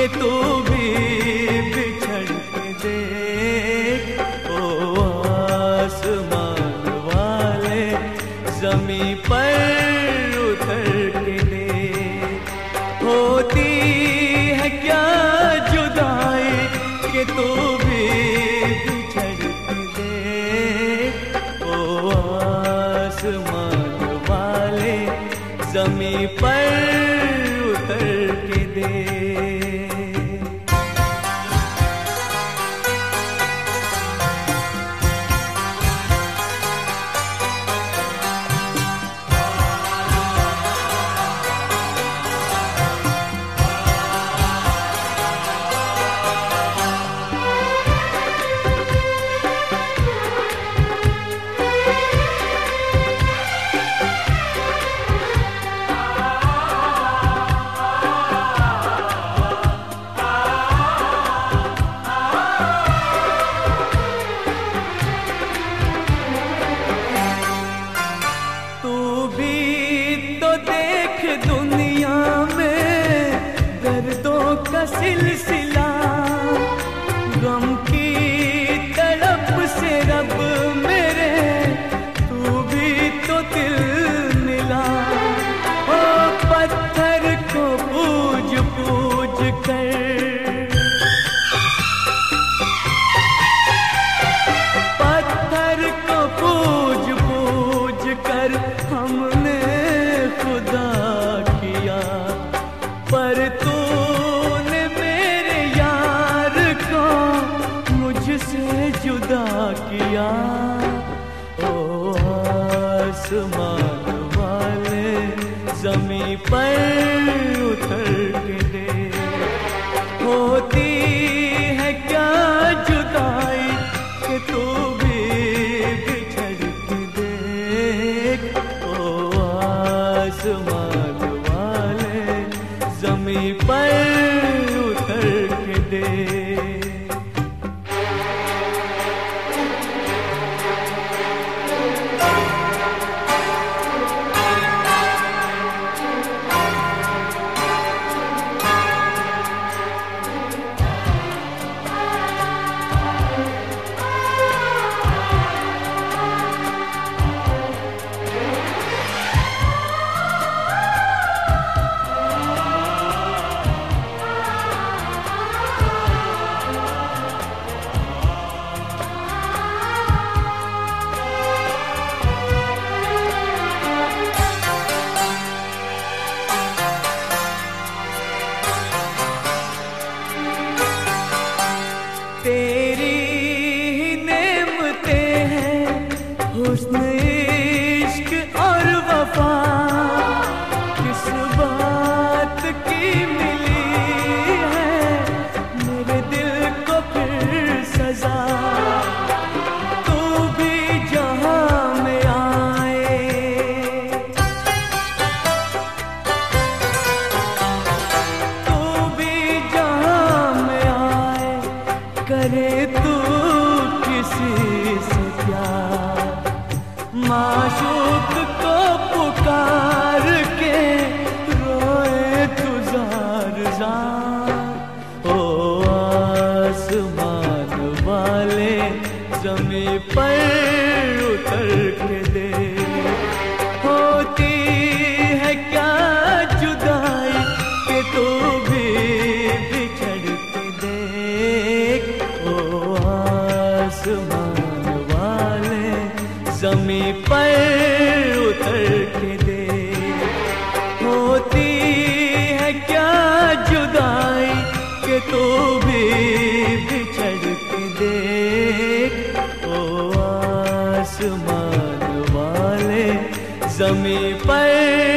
कि तू भी बिछड़ के देख। ओ आसमान वाले ज़मीं पर उतर के देख। होती है क्या जुदाई कि तू भी बिछड़ के देख। ओ आसमान वाले ज़मीं पर उतर के देख। दुनिया में दर्दों का सिलसिला, गम की तड़प से रब मेरे तू भी तो दिल मिला। ओ पत्थर को पूज पूज कर, पत्थर को पूज पूज कर हमने खुदा किया, पर तूने मेरे यार को मुझसे जुदा किया। ओ आसमान वाले ज़मीं पर उतर के देख। होती है क्या जुदाई कि तू भी बिछड़ के देख। ओ आसमान वाले ज़मीं पर उतर के देख। तेरी ही नेमतें हैं हुस्न इश्क और वफा, किस बात की मिली है मेरे दिल को फिर सजा। तू भी जहां में आए, तू भी जहां में आए, करे तू किसी से प्यार, माशूक को पुकार के रोए तू जार जार। ओ आसमान वाले ज़मीं पर उतर के देख। होती है क्या जुदाई कि तू भी बिछड़ के देख। ओ आसमान वाले ज़मीं पर उतर के देख। होती है क्या जुदाई कि तू भी बिछड़ के देख। ओ आसमान वाले ज़मीं पर